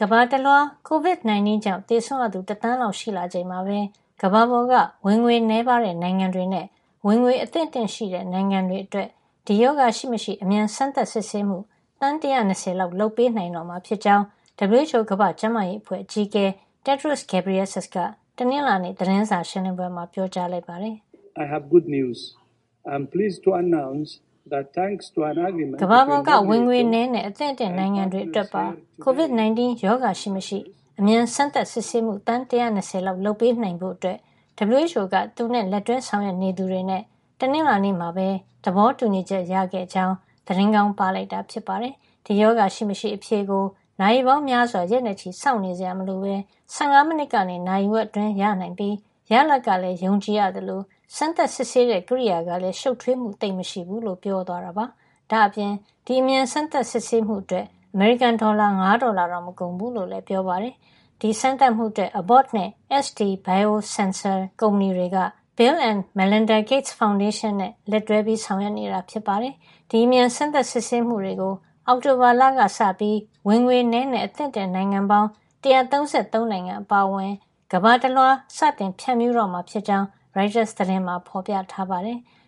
ကမ္ဘာတလွှား COVID-19 ကြောင့်သေဆုံးရသူ1 သန်းလောက်ရှိလာချိန်မှာပဲကမ္ဘာပေါ်ကဝင်ငွေနည်းပါးတဲ့နိုင်ငံတွေနဲ့ဝင်ငွေအသင့်အတင့်ရှိတဲ့နိုင်ငံတွေအတွက်ဒီရောဂါရှိမရှိအမြန်စမ်းသပ်စစ်ဆေးမှုသန်း120လောက်လုပ်ပေးနိုင်တော့မှာဖြစ်ကြောင်း WHO ကမ္ဘာ့ကျန်းမာရေးအဖွဲ့အကြီးအကဲ Tedros Adhanom Ghebreyesus ကတနင်္လာနေ့သတင်းစာရှင်းလင်းပွဲမှာပြောကြားလိုက်ပါတယ်။ I have good news. I'm pleased to announce that thanks to an agreement ကမ္ဘာပေါ်ကဝင်ငွေနည်းနဲ့အသင့်အတင့်နိုင်ငံတွေအတွက်ပါ COVID-19 ရောဂါရှိမရှိအမြန်စမ်းသပ်စစ်ဆေးမှုသန်း120လောက်လုပ်ပေးနိုင်ဖို့အတွက် WHO ကသူနဲ့လက်တွဲဆောင်ရွက်နေသူတွေနဲ့တနင်္လာနေ့မှာပဲသဘောတူညီချက်ရခဲ့ကြောင်းသတင်းကောင်းပါလိုက်တာဖြစ်ပါတယ်။ဒီရောဂါရှိမရှိအဖြေကိုနာရီပေါင်းများစွာရက်နဲ့ချီစောင့်နေစရာမလိုပဲ15မိနစ်ကနေနာရီဝက်အတွင်းရနိုင်ပြီးရလဒ်ကလည်းယုံကြည်ရသလိုစမ်းသပ်စစ်ဆေးတဲ့ကိရိယာကလည်းရှုပ်ထွေးမှုသိပ်မရှိဘူးလို့ပြောသွားတာပါ။ဒါ့အပြင်ဒီအမြန်စမ်းသပ်စစ်ဆေးမှုအတွက်အမေရိကန်ဒေါ်လာ$5တော့မကုန်ဘူးလို့လည်းပြောပါတယ်။ဒီစမ်းသပ်မှုအတွက် Abbott နဲ့ ST Biosensor ကုမ္ပဏီတွေက Bill and Melinda Gates Foundation နဲ့လက်တွဲဆောင်ရွက်နေတာဖြစ်ပါတယ်။ဒီအမြန်စမ်းသပ်စစ်ဆေးမှုတွေကိုအောက်တိုဘာလကစပြီးဝင်ငွေနည်းနဲ့အသင့်တဲ့နိုင်ငံပေါင်း133နိုင်ငံအပါအဝင်ကမ္ဘာတလွှားစတင်ဖြန့်ဖြူးတော့မှာဖြစ်ကြောင်း Reuters သတင်းမှာဖော်ပြထားပါတယ်။